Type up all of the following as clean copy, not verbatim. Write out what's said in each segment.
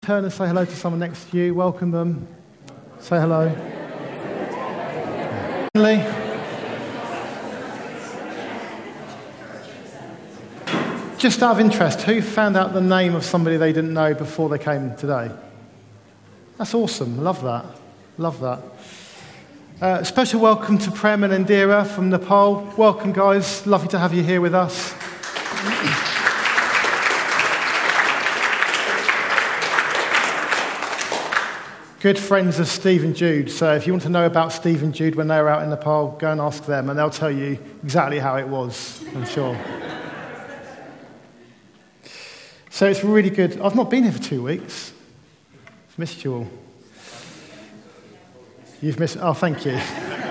Turn and say hello to someone next to you. Welcome them. Say hello. Just out of interest, who found out the name of somebody they didn't know before they came today? That's awesome. Love that. Love that. Special welcome to Prem and Indira from Nepal. Welcome, guys. Lovely to have you here with us. Good friends of Steve and Jude. So if you want to know about Steve and Jude when they were out in Nepal, go and ask them and they'll tell you exactly how it was, I'm sure. So it's really good. I've not been here for 2 weeks. I've missed you all. You've missed... Oh, thank you.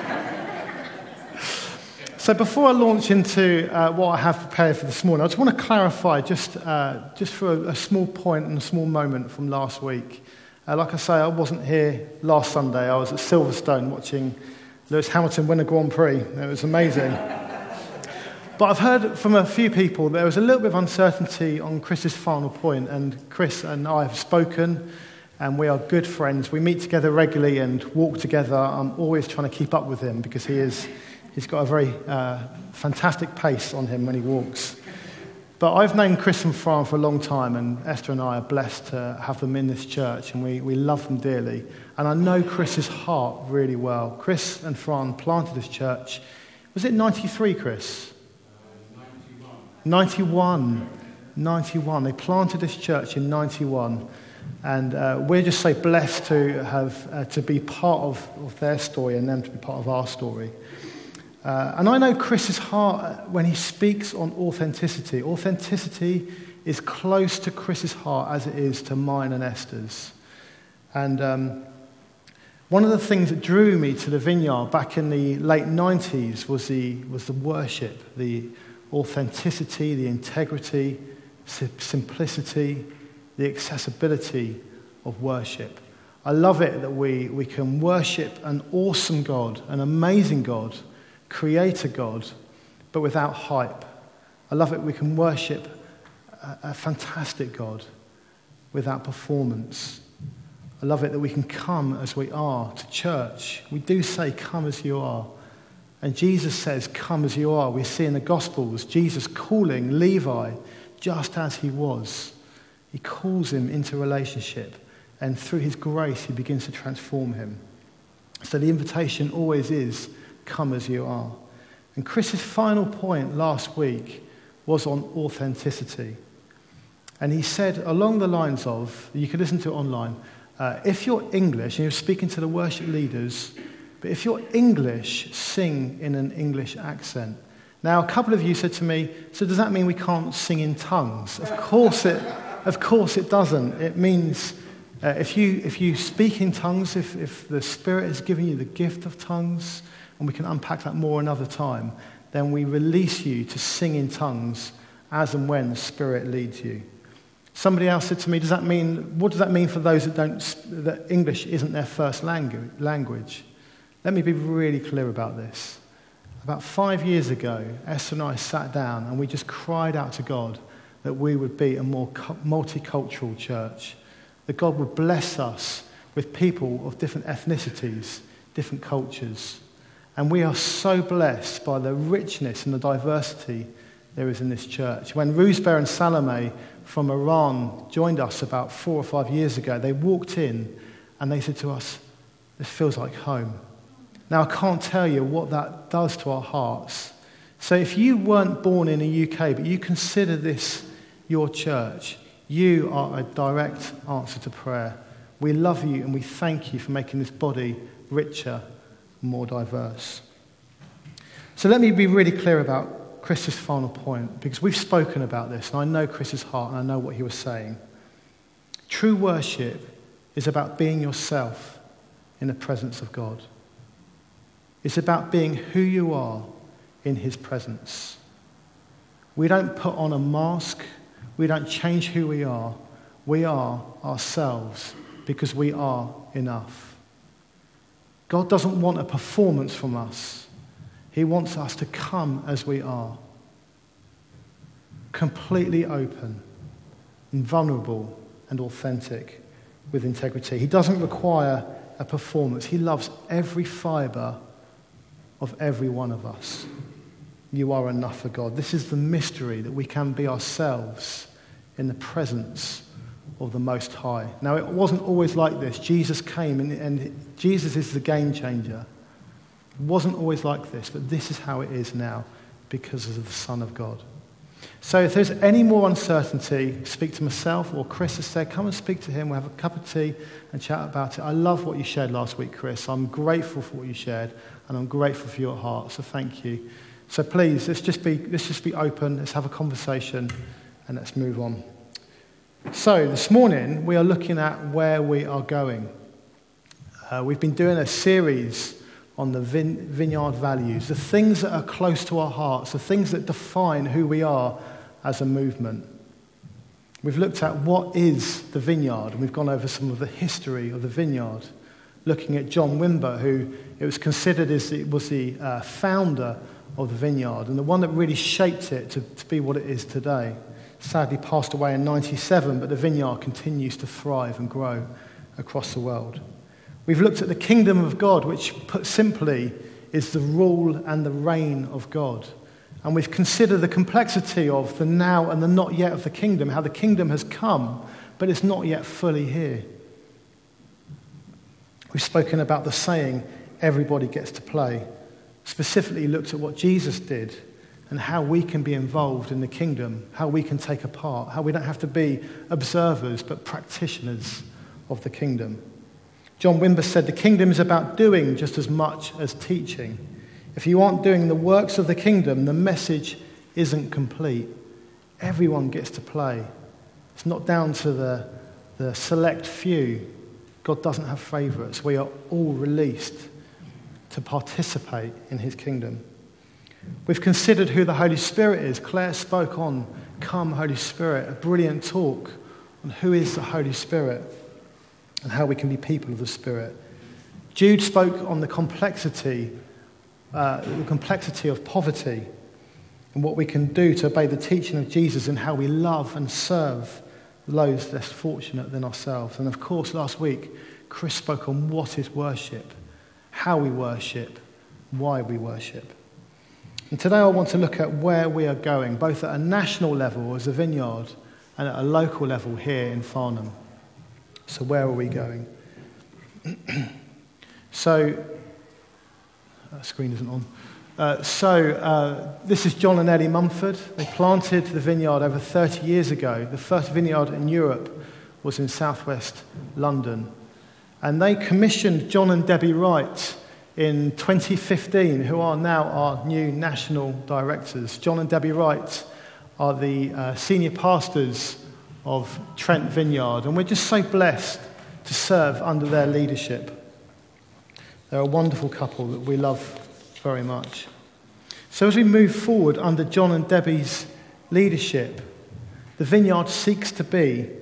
So before I launch into what I have prepared for this morning, I just want to clarify just for a small point and a small moment from last week. Like I say, I wasn't here last Sunday. I was at Silverstone watching Lewis Hamilton win a Grand Prix. It was amazing. But I've heard from a few people that there was a little bit of uncertainty on Chris's final point, and Chris and I have spoken, and we are good friends. We meet together regularly and walk together. I'm always trying to keep up with him because he's got a very fantastic pace on him when he walks. But I've known Chris and Fran for a long time, and Esther and I are blessed to have them in this church, and we love them dearly. And I know Chris's heart really well. Chris and Fran planted this church. Was it 93, Chris? 91. 91. They planted this church in 91. And we're just so blessed to have to be part of their story and them to be part of our story. And I know Chris's heart when he speaks on authenticity. Authenticity is close to Chris's heart as it is to mine and Esther's. And one of the things that drew me to the Vineyard back in the late 90s was the worship, the authenticity, the integrity, simplicity, the accessibility of worship. I love it that we can worship an awesome God, an amazing God, Creator God, but without hype. I love it we can worship a fantastic God without performance. I love it that we can come as we are to church. We do say, come as you are. And Jesus says, come as you are. We see in the Gospels Jesus calling Levi just as he was. He calls him into relationship, and through his grace he begins to transform him. So the invitation always is, come as you are. And Chris's final point last week was on authenticity. And he said along the lines of, you can listen to it online, if you're English, and you're speaking to the worship leaders, but if you're English, sing in an English accent. Now, a couple of you said to me, so does that mean we can't sing in tongues? Of course it doesn't. It means if you speak in tongues, if the Spirit has given you the gift of tongues, and we can unpack that more another time, then we release you to sing in tongues as and when the Spirit leads you. Somebody else said to me, what does that mean for those that English isn't their first language? Let me be really clear about this. About 5 years ago, Esther and I sat down and we just cried out to God that we would be a more multicultural church, that God would bless us with people of different ethnicities, different cultures. And we are so blessed by the richness and the diversity there is in this church. When Roosbear and Salome from Iran joined us about 4 or 5 years ago, they walked in and they said to us, this feels like home. Now, I can't tell you what that does to our hearts. So if you weren't born in the UK, but you consider this your church, you are a direct answer to prayer. We love you and we thank you for making this body richer, more diverse. So let me be really clear about Chris's final point, because we've spoken about this, and I know Chris's heart, and I know what he was saying. True worship is about being yourself in the presence of God. It's about being who you are in his presence. We don't put on a mask. We don't change who we are. We are ourselves because we are enough. God doesn't want a performance from us. He wants us to come as we are, completely open and vulnerable and authentic, with integrity. He doesn't require a performance. He loves every fibre of every one of us. You are enough for God. This is the mystery, that we can be ourselves in the presence of the Most High. Now, it wasn't always like this. Jesus came, and Jesus is the game changer. It wasn't always like this, but this is how it is now because of the Son of God. So if there's any more uncertainty, speak to myself, or Chris has said, come and speak to him. We'll have a cup of tea and chat about it. I love what you shared last week, Chris. I'm grateful for what you shared, and I'm grateful for your heart, so thank you. So please, let's just be open, let's have a conversation, and let's move on. So this morning, we are looking at where we are going. We've been doing a series on the vineyard values, the things that are close to our hearts, the things that define who we are as a movement. We've looked at what is the vineyard, and we've gone over some of the history of the vineyard, looking at John Wimber, who it was considered as the founder of the vineyard, and the one that really shaped it to be what it is today. Sadly passed away in 1997, but the vineyard continues to thrive and grow across the world. We've looked at the kingdom of God, which put simply is the rule and the reign of God. And we've considered the complexity of the now and the not yet of the kingdom, how the kingdom has come, but it's not yet fully here. We've spoken about the saying, everybody gets to play. Specifically looked at what Jesus did and how we can be involved in the kingdom, how we can take a part, how we don't have to be observers but practitioners of the kingdom. John Wimber said, the kingdom is about doing just as much as teaching. If you aren't doing the works of the kingdom, the message isn't complete. Everyone gets to play. It's not down to the select few. God doesn't have favourites. We are all released to participate in his kingdom. We've considered who the Holy Spirit is. Claire spoke on Come Holy Spirit, a brilliant talk on who is the Holy Spirit and how we can be people of the Spirit. Jude spoke on the complexity of poverty and what we can do to obey the teaching of Jesus and how we love and serve those less fortunate than ourselves. And of course, last week, Chris spoke on what is worship, how we worship, why we worship. And today I want to look at where we are going, both at a national level as a vineyard and at a local level here in Farnham. So where are we going? Screen isn't on. This is John and Ellie Mumford. They planted the vineyard over 30 years ago. The first vineyard in Europe was in southwest London. And they commissioned John and Debbie Wright in 2015, who are now our new national directors. John and Debbie Wright are the senior pastors of Trent Vineyard, and we're just so blessed to serve under their leadership. They're a wonderful couple that we love very much. So as we move forward under John and Debbie's leadership, the Vineyard seeks to be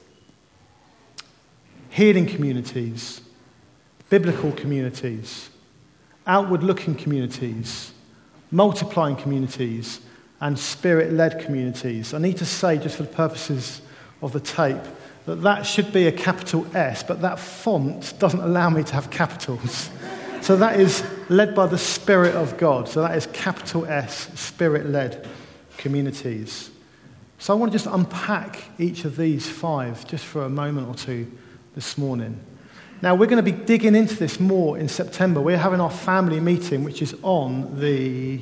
healing communities, biblical communities, outward-looking communities, multiplying communities, and spirit-led communities. I need to say, just for the purposes of the tape, that should be a capital S, but that font doesn't allow me to have capitals. So that is led by the Spirit of God. So that is capital S, spirit-led communities. So I want to just unpack each of these 5 just for a moment or two this morning. Now, we're going to be digging into this more in September. We're having our family meeting, which is on the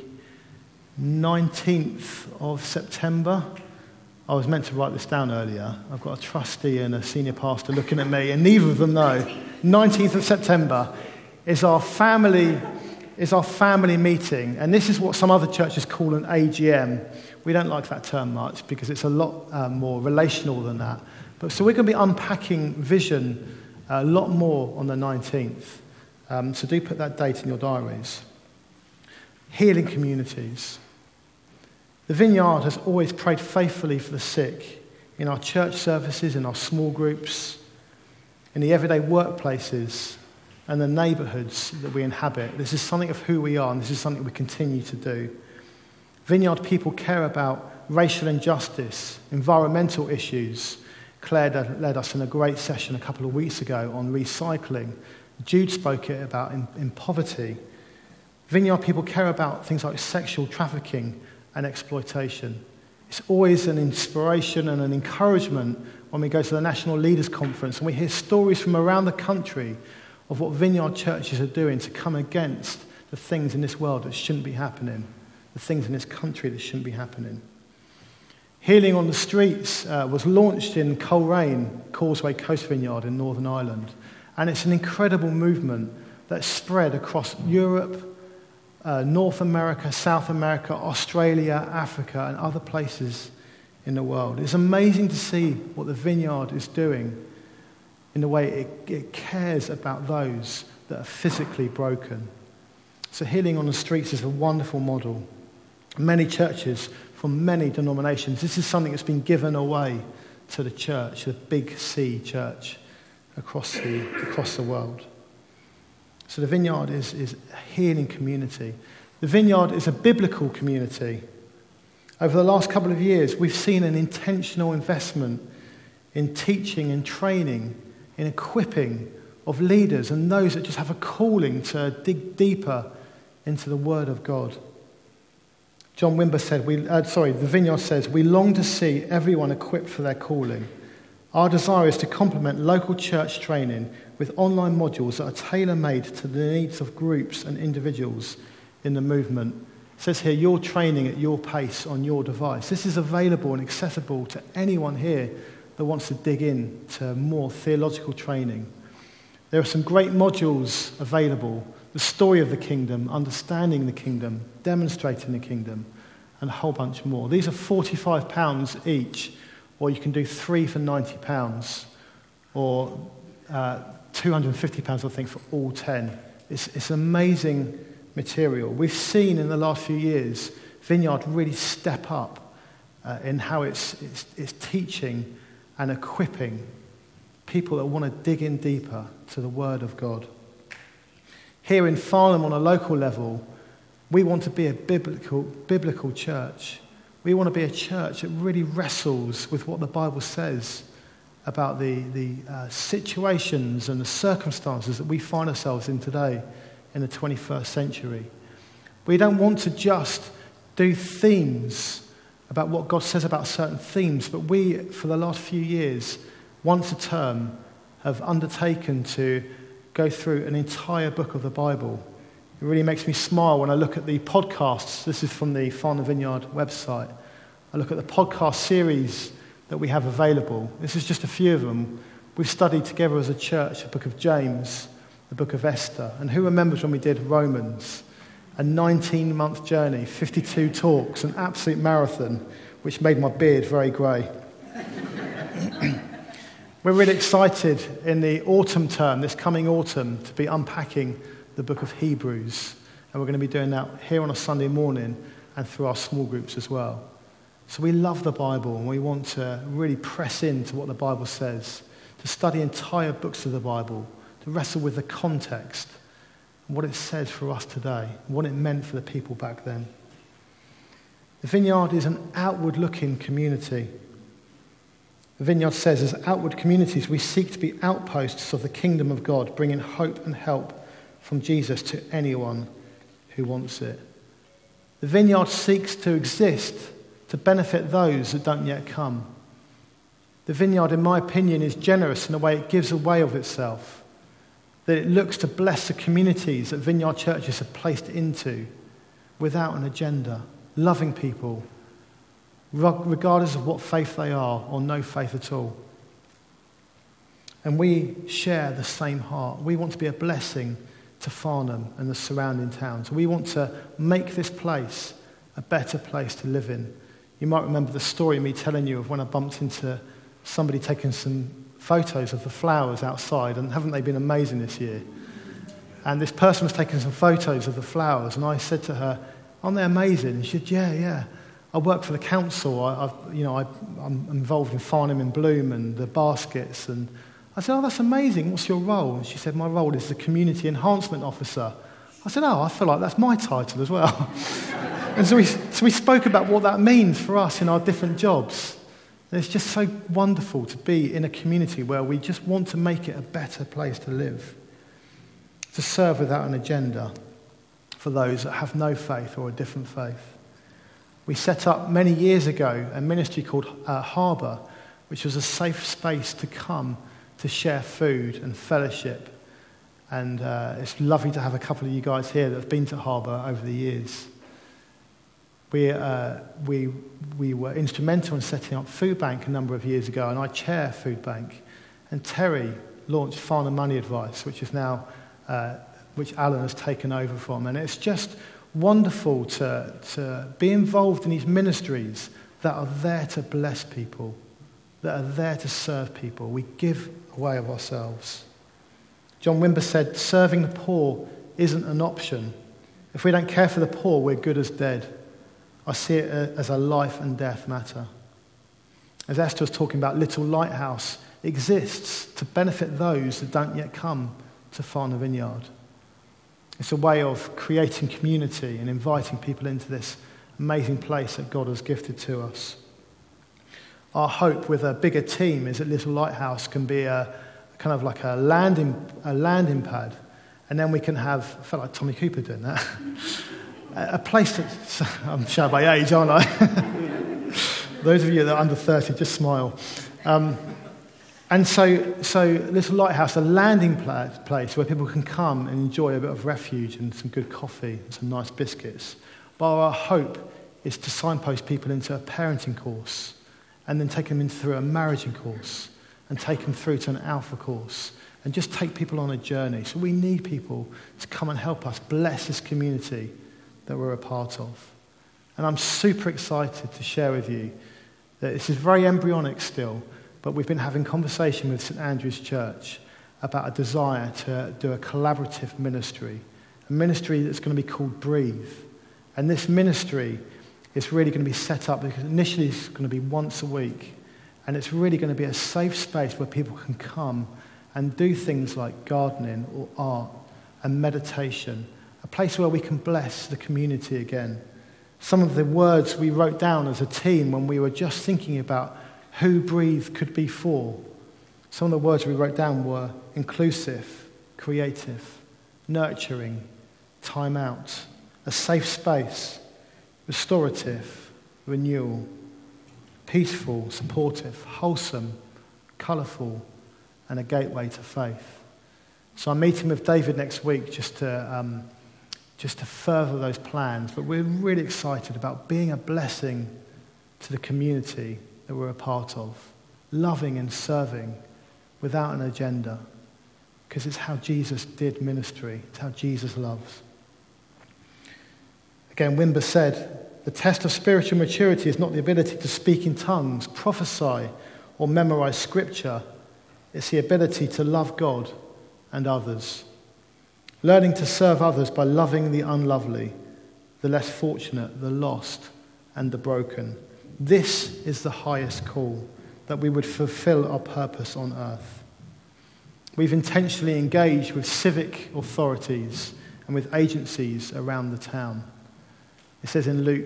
19th of September. I was meant to write this down earlier. I've got a trustee and a senior pastor looking at me, and neither of them know. 19th of September is our family meeting, and this is what some other churches call an AGM. We don't like that term much because it's a lot more relational than that. But so we're going to be unpacking vision a lot more on the 19th. So do put that date in your diaries. Healing communities. The Vineyard has always prayed faithfully for the sick in our church services, in our small groups, in the everyday workplaces and the neighbourhoods that we inhabit. This is something of who we are, and this is something we continue to do. Vineyard people care about racial injustice, environmental issues, Claire led us in a great session a couple of weeks ago on recycling. Jude spoke about in poverty. Vineyard people care about things like sexual trafficking and exploitation. It's always an inspiration and an encouragement when we go to the National Leaders Conference and we hear stories from around the country of what Vineyard churches are doing to come against the things in this world that shouldn't be happening, the things in this country that shouldn't be happening. Healing on the Streets was launched in Coleraine, Causeway Coast Vineyard in Northern Ireland. And it's an incredible movement that's spread across Europe, North America, South America, Australia, Africa, and other places in the world. It's amazing to see what the Vineyard is doing in the way it cares about those that are physically broken. So Healing on the Streets is a wonderful model. Many churches from many denominations, this is something that's been given away to the church, the Big C church across the world. So the Vineyard is a healing community. The Vineyard is a biblical community. Over the last couple of years, we've seen an intentional investment in teaching and training, in equipping of leaders and those that just have a calling to dig deeper into the Word of God. John Wimber said, the Vineyard says, we long to see everyone equipped for their calling. Our desire is to complement local church training with online modules that are tailor-made to the needs of groups and individuals in the movement. It says here, your training at your pace on your device. This is available and accessible to anyone here that wants to dig into more theological training. There are some great modules available. The story of the kingdom, understanding the kingdom, demonstrating the kingdom, and a whole bunch more. These are £45 each, or you can do 3 for £90, or £250, I think, for all 10. It's amazing material. We've seen in the last few years Vineyard really step up in how it's teaching and equipping people that want to dig in deeper to the Word of God. Here in Farnham, on a local level, we want to be a biblical church. We want to be a church that really wrestles with what the Bible says about the situations and the circumstances that we find ourselves in today in the 21st century. We don't want to just do themes about what God says about certain themes, but we, for the last few years, once a term, have undertaken to go through an entire book of the Bible. It really makes me smile when I look at the podcasts. This is from the Farnham Vineyard website. I look at the podcast series that we have available. This is just a few of them. We've studied together as a church the book of James, the book of Esther. And who remembers when we did Romans? A 19-month journey, 52 talks, an absolute marathon, which made my beard very grey. We're really excited in the autumn term, this coming autumn, to be unpacking the book of Hebrews. And we're going to be doing that here on a Sunday morning and through our small groups as well. So we love the Bible and we want to really press into what the Bible says, to study entire books of the Bible, to wrestle with the context and what it says for us today, what it meant for the people back then. The Vineyard is an outward-looking community. The Vineyard says, as outward communities, we seek to be outposts of the kingdom of God, bringing hope and help from Jesus to anyone who wants it. The Vineyard seeks to exist to benefit those that don't yet come. The Vineyard, in my opinion, is generous in the way it gives away of itself, that it looks to bless the communities that Vineyard churches have placed into without an agenda, loving people, regardless of what faith they are or no faith at all. And we share the same heart. We want to be a blessing to Farnham and the surrounding towns. We want to make this place a better place to live in. You might remember the story of me telling you of when I bumped into somebody taking some photos of the flowers outside, and haven't they been amazing this year? And this person was taking some photos of the flowers, and I said to her, aren't they amazing? And she said, yeah. I work for the council. I'm involved in Farnham in Bloom and the baskets. And I said, oh, that's amazing. What's your role? And she said, my role is the Community Enhancement Officer. I said, oh, I feel like that's my title as well. And so we spoke about what that means for us in our different jobs. And it's just so wonderful to be in a community where we just want to make it a better place to live, to serve without an agenda for those that have no faith or a different faith. We set up many years ago a ministry called Harbour, which was a safe space to come to share food and fellowship. And it's lovely to have a couple of you guys here that have been to Harbour over the years. We were instrumental in setting up Food Bank a number of years ago, and I chair Food Bank. And Terry launched Farnham Money Advice, which is now which Alan has taken over from. And it's just wonderful to be involved in these ministries that are there to bless people, that are there to serve people. We give away of ourselves. John Wimber said, serving the poor isn't an option. If we don't care for the poor, we're good as dead. I see it as a life and death matter. As Esther was talking about, Little Lighthouse exists to benefit those that don't yet come to Farnham Vineyard. It's a way of creating community and inviting people into this amazing place that God has gifted to us. Our hope with a bigger team is that Little Lighthouse can be a kind of like a landing pad, and then we can have, I felt like Tommy Cooper doing that, a place that, I'm showing my age, aren't I? Those of you that are under 30, just smile. And so Little Lighthouse, a landing place where people can come and enjoy a bit of refuge and some good coffee and some nice biscuits. But our hope is to signpost people into a parenting course and then take them through a marriaging course and take them through to an alpha course and just take people on a journey. So we need people to come and help us bless this community that we're a part of. And I'm super excited to share with you that this is very embryonic still, but we've been having conversation with St Andrew's Church about a desire to do a collaborative ministry, a ministry that's going to be called Breathe. And this ministry is really going to be set up because initially it's going to be once a week, and it's really going to be a safe space where people can come and do things like gardening or art and meditation, a place where we can bless the community again. Some of the words we wrote down as a team when we were just thinking about who Breathe could be for. Some of the words we wrote down were inclusive, creative, nurturing, time out, a safe space, restorative, renewal, peaceful, supportive, wholesome, colourful, and a gateway to faith. So I'm meeting with David next week just to further those plans, but we're really excited about being a blessing to the community that we're a part of, loving and serving without an agenda, because it's how Jesus did ministry. It's how Jesus loves. Again, Wimber said, the test of spiritual maturity is not the ability to speak in tongues, prophesy, or memorize scripture. It's the ability to love God and others. Learning to serve others by loving the unlovely, the less fortunate, the lost, and the broken. This is the highest call, that we would fulfill our purpose on earth. We've intentionally engaged with civic authorities and with agencies around the town. It says in Luke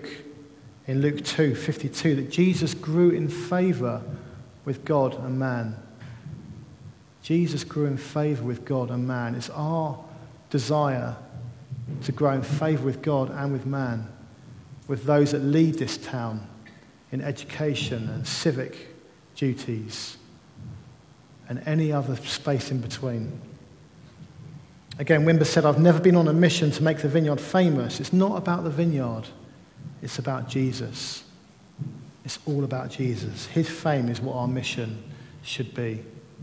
2:52 that Jesus grew in favor with God and man. Jesus grew in favor with God and man. It's our desire to grow in favor with God and with man, with those that lead this town in education and civic duties and any other space in between. Again, Wimber said, I've never been on a mission to make the vineyard famous. It's not about the vineyard. It's about Jesus. It's all about Jesus. His fame is what our mission should be.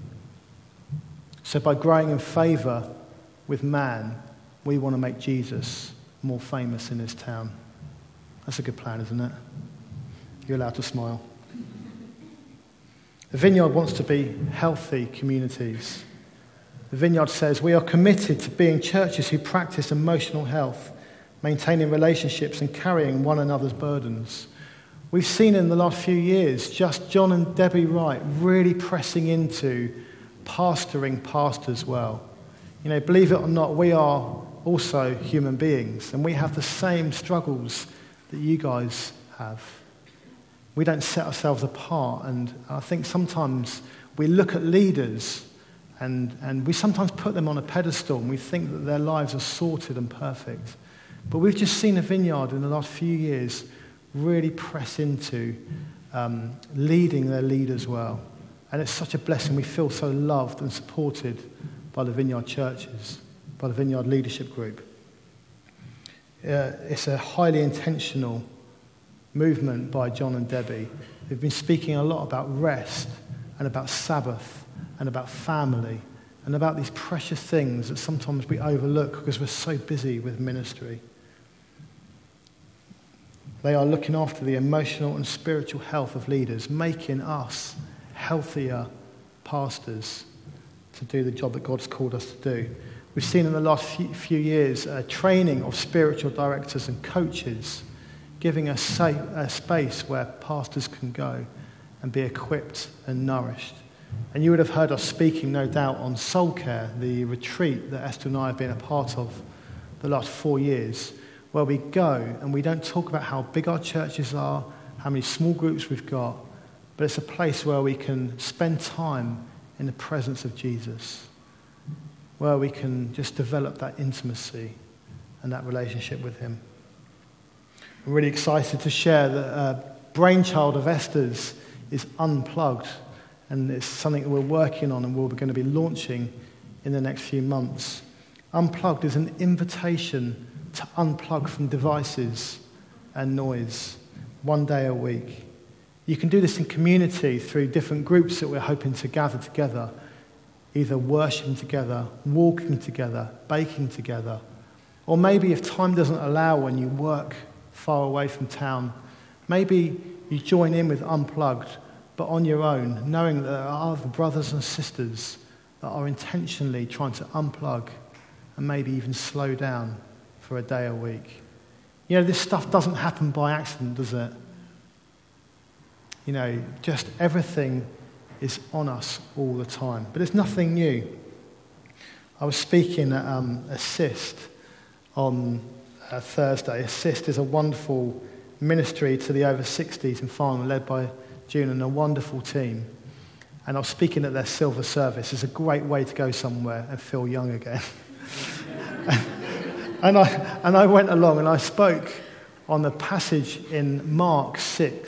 So by growing in favor with man, we want to make Jesus more famous in this town. That's a good plan, isn't it? You're allowed to smile. The Vineyard wants to be healthy communities. The Vineyard says we are committed to being churches who practice emotional health, maintaining relationships and carrying one another's burdens. We've seen in the last few years just John and Debbie Wright really pressing into pastoring pastors well. You know, believe it or not, we are also human beings, and we have the same struggles that you guys have. We don't set ourselves apart. And I think sometimes we look at leaders and we sometimes put them on a pedestal and we think that their lives are sorted and perfect. But we've just seen a Vineyard in the last few years really press into leading their leaders well. And it's such a blessing. We feel so loved and supported by the Vineyard churches, by the Vineyard leadership group. It's a highly intentional movement by John and Debbie. They've been speaking a lot about rest and about Sabbath and about family and about these precious things that sometimes we overlook because we're so busy with ministry. They are looking after the emotional and spiritual health of leaders, making us healthier pastors to do the job that God's called us to do. We've seen in the last few years a training of spiritual directors and coaches, giving us a space where pastors can go and be equipped and nourished. And you would have heard us speaking, no doubt, on Soul Care, the retreat that Esther and I have been a part of the last 4 years, where we go and we don't talk about how big our churches are, how many small groups we've got, but it's a place where we can spend time in the presence of Jesus, where we can just develop that intimacy and that relationship with him. I'm really excited to share that a brainchild of Esther's is Unplugged, and it's something that we're working on and we're going to be launching in the next few months. Unplugged is an invitation to unplug from devices and noise 1 day a week. You can do this in community through different groups that we're hoping to gather together, either worshiping together, walking together, baking together, or maybe if time doesn't allow when you work far away from town, maybe you join in with Unplugged, but on your own, knowing that there are other brothers and sisters that are intentionally trying to unplug and maybe even slow down for a day a week. You know, this stuff doesn't happen by accident, does it? You know, just everything is on us all the time. But it's nothing new. I was speaking at Assist on Thursday. Assist is a wonderful ministry to the over 60s in Farnham, led by June and a wonderful team. And I was speaking at their silver service. It's a great way to go somewhere and feel young again. and I went along and I spoke on the passage in Mark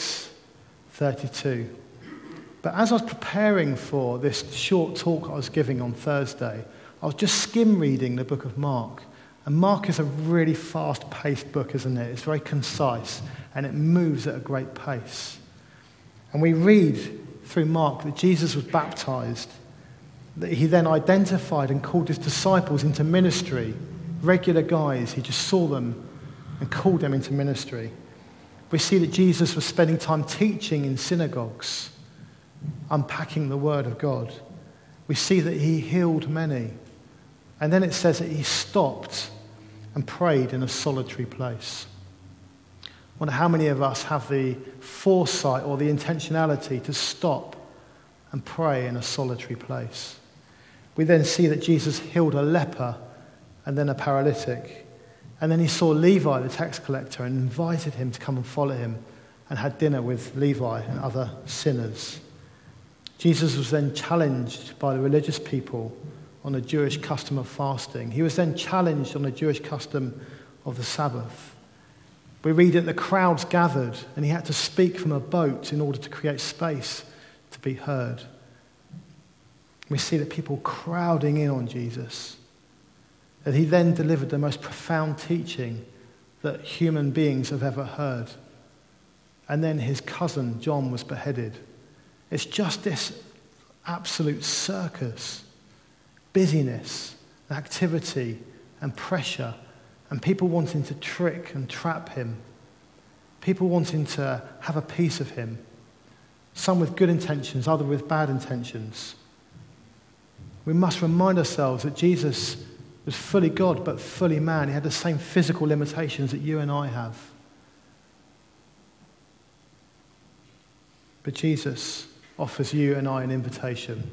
6:32. But as I was preparing for this short talk I was giving on Thursday, I was just skim reading the book of Mark. And Mark is a really fast-paced book, isn't it? It's very concise and it moves at a great pace. And we read through Mark that Jesus was baptized, that he then identified and called his disciples into ministry, regular guys. He just saw them and called them into ministry. We see that Jesus was spending time teaching in synagogues, unpacking the word of God. We see that he healed many. And then it says that he stopped and prayed in a solitary place. I wonder how many of us have the foresight or the intentionality to stop and pray in a solitary place. We then see that Jesus healed a leper and then a paralytic. And then he saw Levi, the tax collector, and invited him to come and follow him and had dinner with Levi and other sinners. Jesus was then challenged by the religious people on the Jewish custom of fasting. He was then challenged on the Jewish custom of the Sabbath. We read that the crowds gathered and he had to speak from a boat in order to create space to be heard. We see that people crowding in on Jesus. That he then delivered the most profound teaching that human beings have ever heard. And then his cousin John was beheaded. It's just this absolute circus. Busyness, activity, and pressure, and people wanting to trick and trap him. People wanting to have a piece of him. Some with good intentions, others with bad intentions. We must remind ourselves that Jesus was fully God but fully man. He had the same physical limitations that you and I have. But Jesus offers you and I an invitation.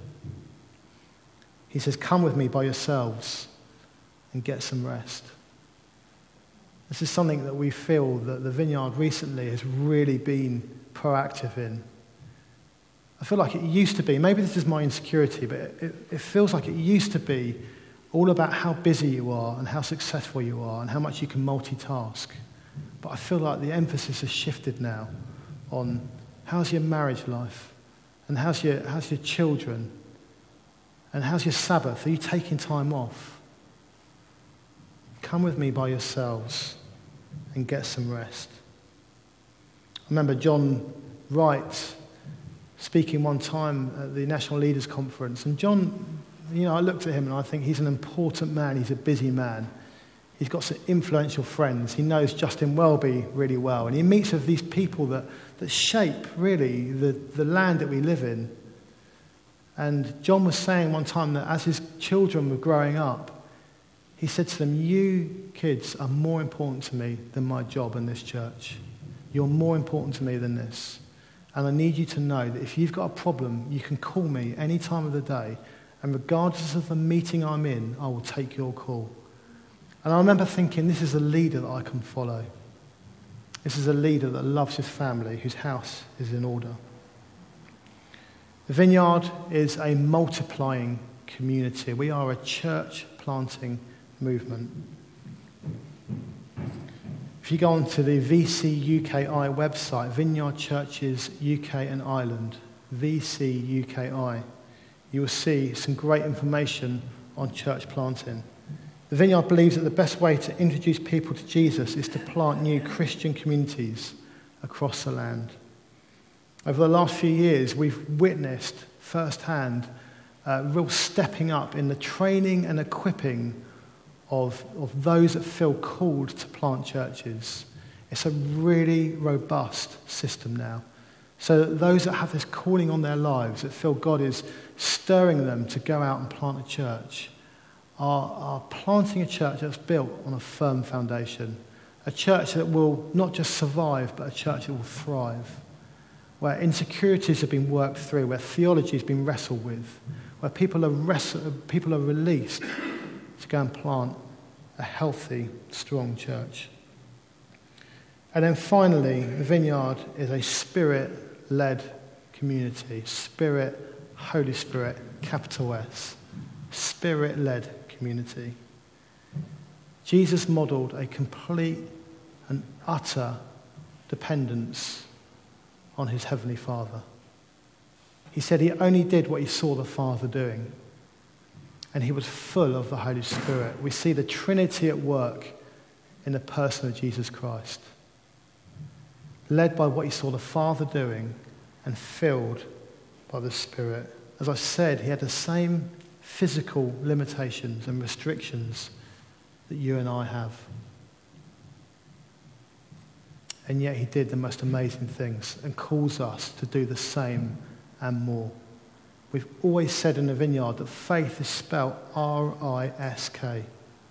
He says, come with me by yourselves and get some rest. This is something that we feel that the Vineyard recently has really been proactive in. I feel like it used to be, maybe this is my insecurity, but it feels like it used to be all about how busy you are and how successful you are and how much you can multitask. But I feel like the emphasis has shifted now on how's your marriage life and how's your children and how's your Sabbath? Are you taking time off? Come with me by yourselves and get some rest. I remember John Wright speaking one time at the National Leaders Conference, and John, I looked at him and I think he's an important man, he's a busy man. He's got some influential friends. He knows Justin Welby really well, and he meets with these people that shape, really, the land that we live in. And John was saying one time that as his children were growing up, he said to them, you kids are more important to me than my job in this church. You're more important to me than this. And I need you to know that if you've got a problem, you can call me any time of the day, and regardless of the meeting I'm in, I will take your call. And I remember thinking, this is a leader that I can follow. This is a leader that loves his family, whose house is in order. The Vineyard is a multiplying community. We are a church planting movement. If you go onto the VCUKI website, Vineyard Churches UK and Ireland, VCUKI, you will see some great information on church planting. The Vineyard believes that the best way to introduce people to Jesus is to plant new Christian communities across the land. Over the last few years, we've witnessed firsthand real stepping up in the training and equipping of those that feel called to plant churches. It's a really robust system now. So that those that have this calling on their lives, that feel God is stirring them to go out and plant a church, are planting a church that's built on a firm foundation. A church that will not just survive, but a church that will thrive. Where insecurities have been worked through, where theology has been wrestled with, where people are released to go and plant a healthy, strong church. And then finally, the Vineyard is a Spirit-led community. Spirit, Holy Spirit, capital S. Spirit-led community. Jesus modelled a complete and utter dependence on his Heavenly Father. He said he only did what he saw the Father doing. And he was full of the Holy Spirit. We see the Trinity at work in the person of Jesus Christ. Led by what he saw the Father doing and filled by the Spirit. As I said, he had the same physical limitations and restrictions that you and I have. And yet he did the most amazing things and calls us to do the same and more. We've always said in the Vineyard that faith is spelled R-I-S-K.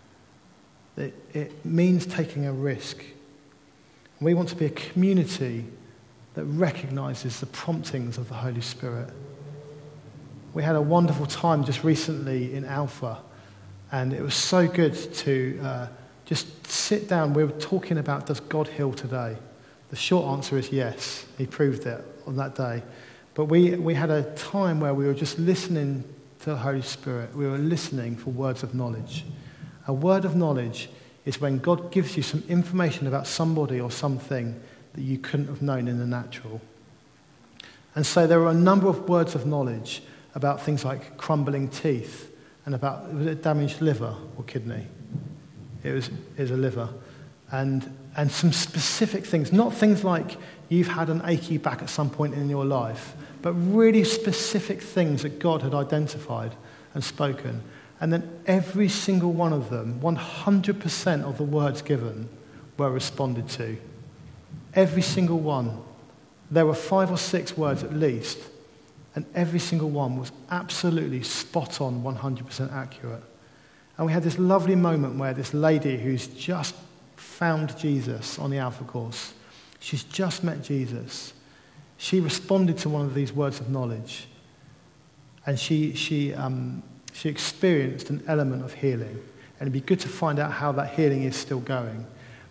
It means taking a risk. We want to be a community that recognises the promptings of the Holy Spirit. We had a wonderful time just recently in Alpha, and it was so good to just sit down. We were talking about, does God heal today? The short answer is yes. He proved it on that day. But we had a time where we were just listening to the Holy Spirit. We were listening for words of knowledge. A word of knowledge is when God gives you some information about somebody or something that you couldn't have known in the natural. And so there were a number of words of knowledge about things like crumbling teeth and about, was it damaged liver or kidney? It was a liver. And some specific things, not things like you've had an achy back at some point in your life, but really specific things that God had identified and spoken. And then every single one of them, 100% of the words given were responded to. Every single one. There were 5 or 6 words at least, and every single one was absolutely spot on, 100% accurate. And we had this lovely moment where this lady who's just found Jesus on the Alpha course, she's just met Jesus, she responded to one of these words of knowledge, and she experienced an element of healing. And it'd be good to find out how that healing is still going.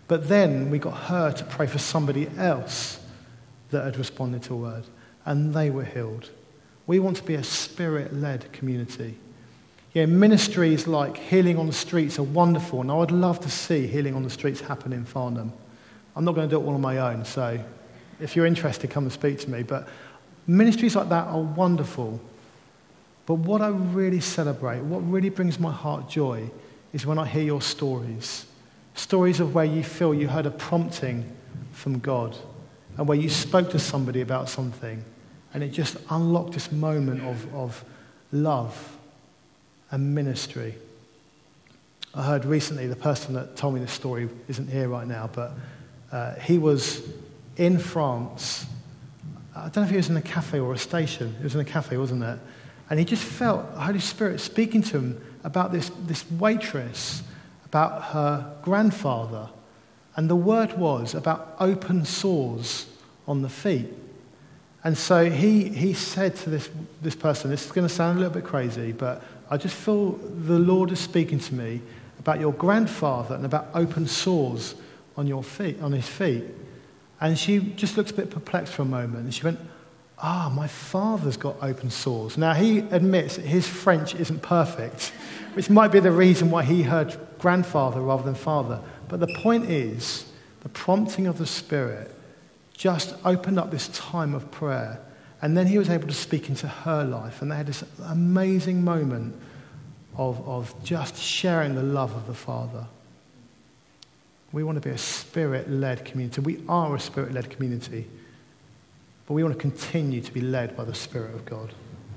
But then we got her to pray for somebody else that had responded to a word, and they were healed. We want to be a Spirit-led community. Yeah, ministries like Healing on the Streets are wonderful, and I would love to see Healing on the Streets happen in Farnham. I'm not going to do it all on my own, so if you're interested, come and speak to me. But ministries like that are wonderful. But what I really celebrate, what really brings my heart joy, is when I hear your stories. Stories of where you feel you heard a prompting from God, and where you spoke to somebody about something, and it just unlocked this moment of love and ministry. I heard recently, the person that told me this story isn't here right now, but he was in France. I don't know if he was in a cafe or a station. It was in a cafe, wasn't it? And he just felt the Holy Spirit speaking to him about this waitress, about her grandfather. And the word was about open sores on the feet. And so he said to this person, this is going to sound a little bit crazy, but I just feel the Lord is speaking to me about your grandfather and about open sores on your feet, on his feet. And she just looked a bit perplexed for a moment, and she went, my father's got open sores. Now, he admits that his French isn't perfect, which might be the reason why he heard grandfather rather than father. But the point is, the prompting of the Spirit just opened up this time of prayer, and then he was able to speak into her life, and they had this amazing moment of just sharing the love of the Father. We want to be a Spirit-led community. We are a Spirit-led community, but we want to continue to be led by the Spirit of God.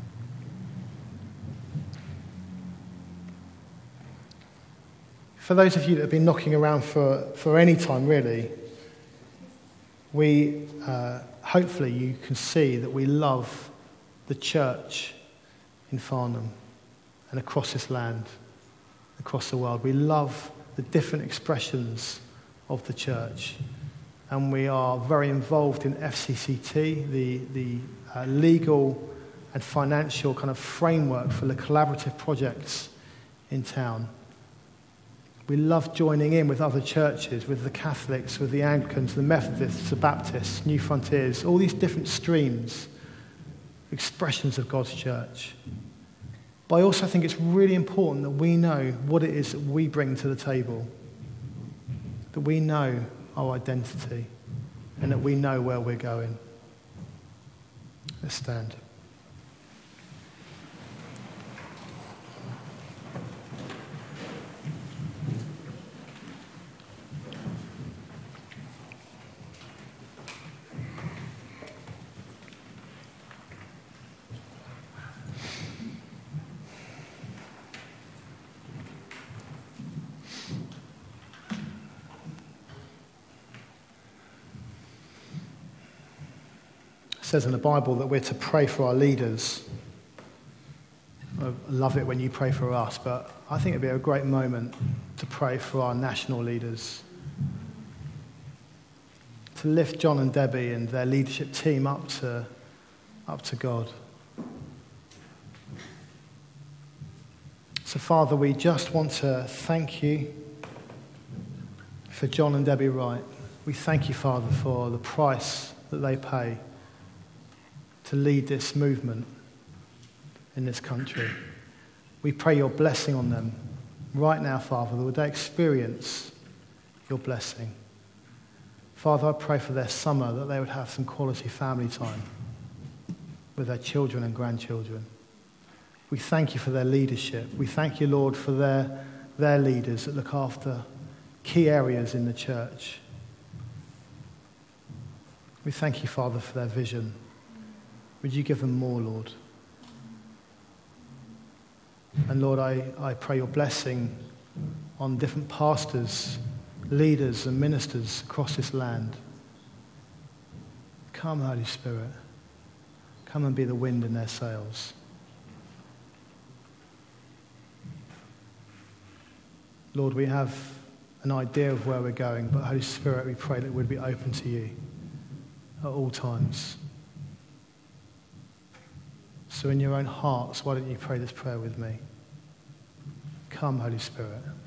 For those of you that have been knocking around for any time, really, we hopefully you can see that we love the church in Farnham and across this land, across the world. We love the different expressions of the church, and we are very involved in FCCT, the legal and financial kind of framework for the collaborative projects in town. We love joining in with other churches, with the Catholics, with the Anglicans, the Methodists, the Baptists, New Frontiers, all these different streams, expressions of God's church. But I also think it's really important that we know what it is that we bring to the table, that we know our identity, and that we know where we're going. Let's stand. It says in the Bible that we're to pray for our leaders. I love it when you pray for us, but I think it'd be a great moment to pray for our national leaders. To lift John and Debbie and their leadership team up to God. So, Father, we just want to thank you for John and Debbie Wright. We thank you, Father, for the price that they pay to lead this movement in this country. We pray your blessing on them right now, Father, that would they experience your blessing. Father, I pray for their summer, that they would have some quality family time with their children and grandchildren. We thank you for their leadership. We thank you, Lord, for their leaders that look after key areas in the church. We thank you, Father, for their vision. Would you give them more, Lord? And Lord, I pray your blessing on different pastors, leaders and ministers across this land. Come, Holy Spirit. Come and be the wind in their sails. Lord, we have an idea of where we're going, but Holy Spirit, we pray that we'd be open to you at all times. So in your own hearts, why don't you pray this prayer with me? Come, Holy Spirit.